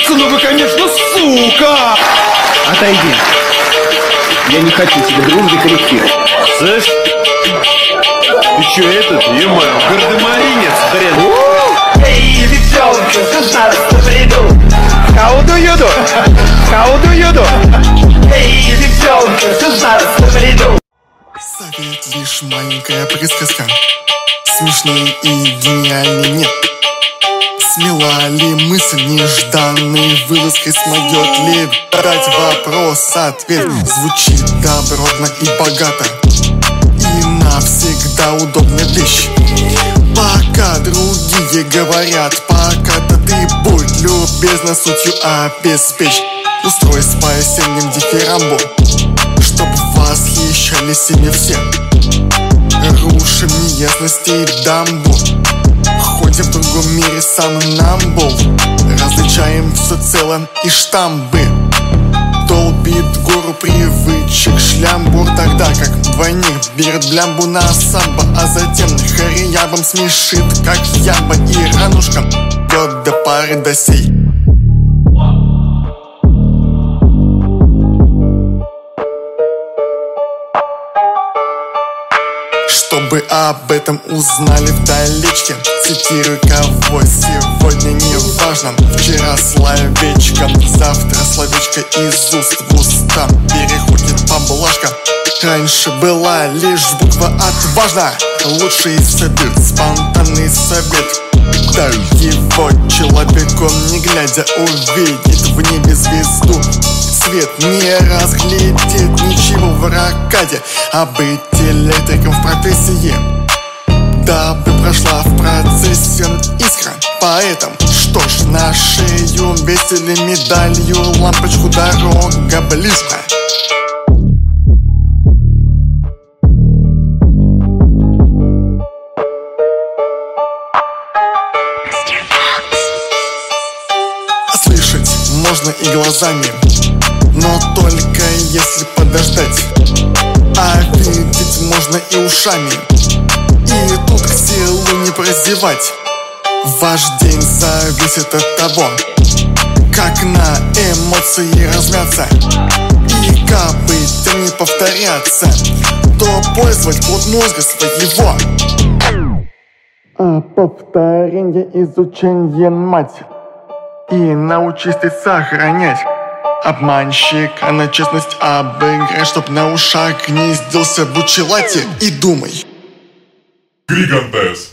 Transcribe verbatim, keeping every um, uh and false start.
нравится, но вы, конечно, сука! Отойди. Я не хочу тебе дружбы корректировать. Слышь? Ты чё этот, е-мое, гардемаринец, хрен? Эй, девчонка, что в бреду? How do you do? How do you do? Эй, девчонка, что в бреду? Совет лишь маленькая присказка. Смешнее и гениальнее нет. Смела ли мысль нежданной вылазкой смогет ли дать вопрос-ответ? Звучит добротно и богато, и навсегда удобная вещь. Пока другие говорят, пока-то ты будь любезна сутью обеспечь. Устрой с по-осенним дифирамбу, чтоб восхищались ими все. Рушим неясности и дамбу, ходим в другом мире сам нам был. Различаем все целое и штамбы. Долбит гору привычек шлямбур, тогда как двойник берет блямбу на самбо, а затем хариябом смешит, как ямба, и ранушкам бьет до пары до сей. Чтобы об этом узнали вдалечке, цитирую кого сегодня не важно. Вчера словечко, завтра словечко из уст в уста переходит поблажка. Раньше была лишь буква «отважна». Лучший совет, спонтанный совет. Даю его человеку, не глядя, увидит в небе звезду. Свет не разглядит ничего в ракаде, а быть электриком в профессии, дабы прошла в процессе искра. Поэтому, что ж, на шею весели медалью лампочку, дорога близко. Слышать можно и глазами, но только если подождать. А видеть можно и ушами, и тут к силу не прозевать. Ваш день зависит от того, как на эмоции размяться. И кабы не повторяться, то пользовать плод мозга своего. А повторение изучение мать. И научись ты сохранять обманщика на честность обыграй, чтоб на ушах гнездился в учелате. И думай. Григантес.